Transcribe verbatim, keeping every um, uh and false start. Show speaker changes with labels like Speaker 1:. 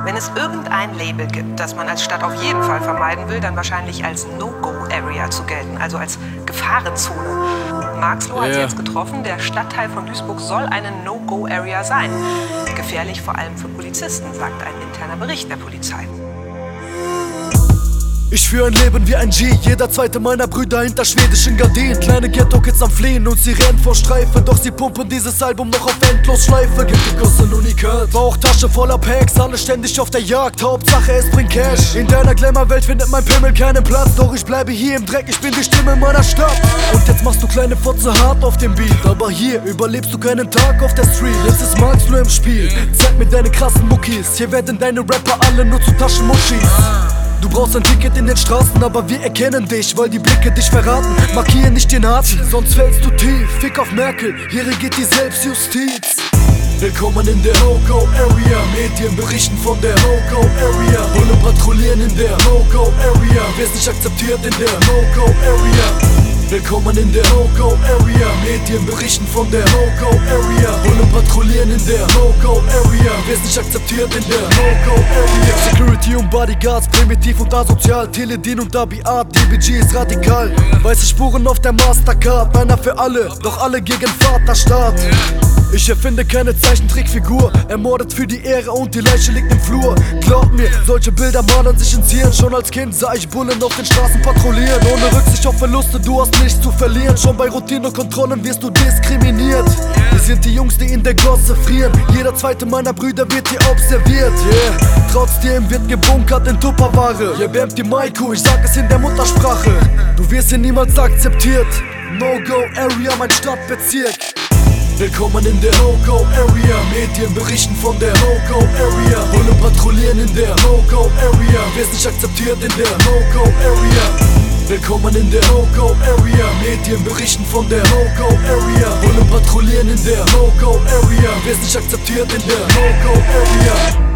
Speaker 1: Wenn es irgendein Label gibt, das man als Stadt auf jeden Fall vermeiden will, dann wahrscheinlich als No-Go-Area zu gelten, also als Gefahrenzone. Marxloh hat
Speaker 2: Yeah.
Speaker 1: jetzt getroffen, der Stadtteil von Duisburg soll eine No-Go-Area sein. Gefährlich vor allem für Polizisten, sagt ein interner Bericht der Polizei.
Speaker 3: Ich führe ein Leben wie ein G, jeder zweite meiner Brüder hinter schwedischen Gardinen. Kleine Ghetto-Kids am Fliehen und sie rennen vor Streife, doch sie pumpen dieses Album noch auf Endlosschleife. Gibt die Gossen Unikat, Bauchtasche voller Packs, alle ständig auf der Jagd, Hauptsache es bringt Cash. In deiner Glamour-Welt findet mein Pimmel keinen Platz, doch ich bleibe hier im Dreck, ich bin die Stimme meiner Stadt. Und jetzt machst du kleine Fotze hart auf dem Beat, aber hier überlebst du keinen Tag auf der Street. Jetzt ist Marxloh im Spiel, zeig mir deine krassen Muckis, hier werden deine Rapper alle nur zu Taschenmuschis. Du brauchst ein Ticket in den Straßen, aber wir erkennen dich, weil die Blicke dich verraten. Markier nicht den Hafen, sonst fällst du tief. Fick auf Merkel, hier regiert die Selbstjustiz. Willkommen in der No-Go-Area, Medien berichten von der No-Go-Area. Bullen patrouillieren in der No-Go-Area, wer's nicht akzeptiert in der No-Go-Area. Willkommen in der No-Go-Area, Medien berichten von der No-Go-Area. Bullen patrouillieren in der No-Go-Area, wer's nicht akzeptiert in der No-Go-Area. Security und Bodyguards, primitiv und asozial, Teledin und Abi-Art, D B G ist radikal. Weiße Spuren auf der Mastercard, einer für alle, doch alle gegen Vaterstaat. Ich erfinde keine Zeichentrickfigur, ermordet für die Ehre und die Leiche liegt im Flur. Glaub mir, solche Bilder malen sich ins Hirn. Schon als Kind sah ich Bullen auf den Straßen patrouillieren. Ohne Rücksicht auf Verluste, du hast nichts zu verlieren. Schon bei Routinekontrollen wirst du diskriminiert. Wir sind die Jungs, die in der Gosse frieren. Jeder zweite meiner Brüder wird hier observiert, yeah. Trotzdem wird gebunkert in Tupperware. Hier wärmt die Maiko, ich sag es in der Muttersprache. Du wirst hier niemals akzeptiert. No-Go-Area, mein Stadtbezirk. Willkommen in der No-Go-Area, Medien berichten von der No-Go-Area. Bullen patrouillieren in der No-Go-Area, wer's nicht akzeptiert in der No-Go-Area. Willkommen in der No-Go-Area, Medien berichten von der No-Go-Area. Bullen patrouillieren in der No-Go-Area, wer's nicht akzeptiert in der No-Go-Area.